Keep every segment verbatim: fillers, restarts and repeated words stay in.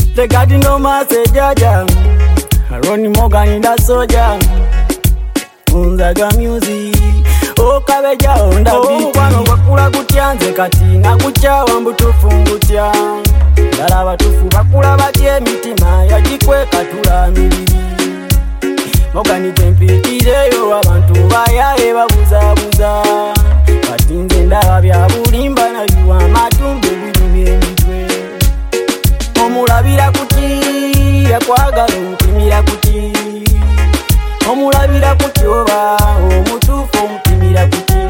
They got no message, Jaja. Ronnie Morgan, that soldier. Unzaga music. Oh, kabeja onda beat. Oh, wano wakula kutyanze kati na kuchawa mbutufu ngutya. Dala batufu bakula batye mitima yajikwe katula mibiri. Morgan tempitireyo abantu bayaye babuza buza. Batinze ndaba bya bulimba na biwa matumbe birumye mitwe. Omulabira kuti yakwagala mpimira kuti. Omulabira kuti oba omutufu mpimira kuti.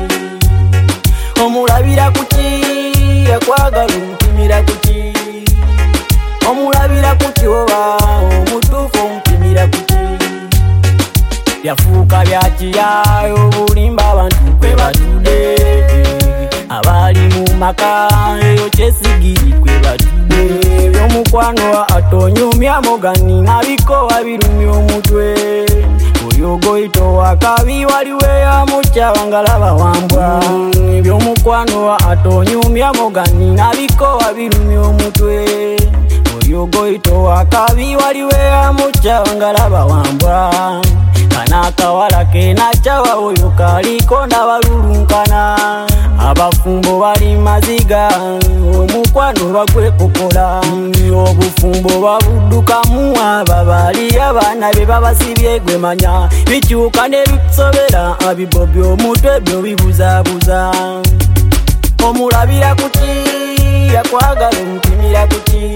Omulabira kuti yakwagala mpimira kuti. Omulabira kuti oba omutufu mpimira kuti. Yafuuka byakiyayo bulimba abantu kwe batude. Abali mu maka eyo kyesigiri kwe batude. Omukwano atonyumya Morgan nabiko wabirumya omutwe. Oyogo ito wakabi waliwe ya mucha wangalaba wambwa. Ebyomukwano atonyumya Morgan nabiko wabirumya omutwe. Oyogo ito wakabi waliwe ya mucha wangalaba wambwa. Kanaka wala kena chawa oyo kaliko ndabalulunkana. Abafumbo bali maziga omukwano bagwe kukola. Obufumbo babuduka muwa babali abana be babasibye gwe manya. Bikyuka ne bisobera abibobi omutwe byo bibuzabuza. Omulabira kuti yakwagala mpimira kuti.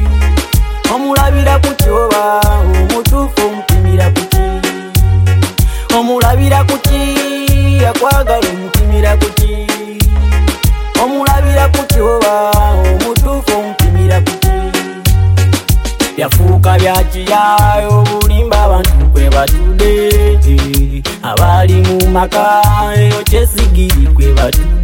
Omulabira kuti oba omutufu mpimira kuti. Omulabira kuti yakwagala mpimira kuti. Omulabira kuti oba omutufu mpimira kuti. Yafuuka byakiyayo bulimba abantu kwe batude. Abali mu maka eyo kyesigiri kwe batude.